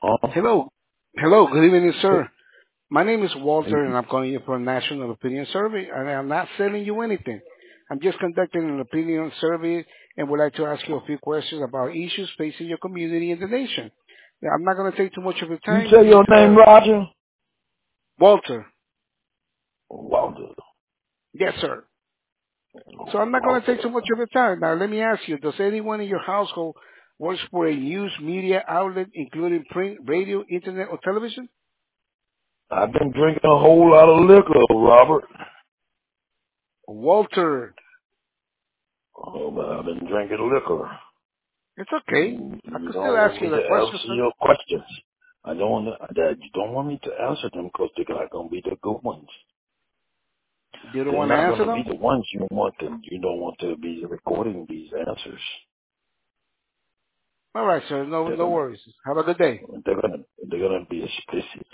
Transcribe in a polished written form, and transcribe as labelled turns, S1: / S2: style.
S1: Huh?
S2: Hello. Hello. Good evening, sir. My name is
S1: Hey,
S2: Walter, and I'm calling you for a national opinion survey, and I'm not selling you anything. I'm just conducting an opinion survey and would like to ask you a few questions about issues facing your community and the nation. Now, I'm not going to take too much of your
S1: you
S2: time.
S1: say your
S2: Just
S1: name, Roger?
S2: Walter.
S1: Walter.
S2: Yes, sir. So I'm not going to take
S1: Walter.
S2: too much of your time. Now, let me ask you, does anyone in your household works for a news media outlet, including print, radio, internet, or television?
S1: I've been drinking a whole lot of liquor, Robert.
S2: Walter.
S1: Oh, but I've been drinking liquor.
S2: It's okay. I
S1: You
S2: could still
S1: don't
S2: ask
S1: want me
S2: you
S1: to
S2: the question,
S1: answer
S2: sir.
S1: your questions. I don't want that. You don't want me to answer them because they're not going to be the good ones.
S2: You don't
S1: They're
S2: want to
S1: not going
S2: answer
S1: to be
S2: them?
S1: the ones you want to. You don't want to be recording these answers.
S2: All right, sir. No,
S1: They're
S2: no
S1: gonna,
S2: worries. Have a good day.
S1: they're gonna be explicit.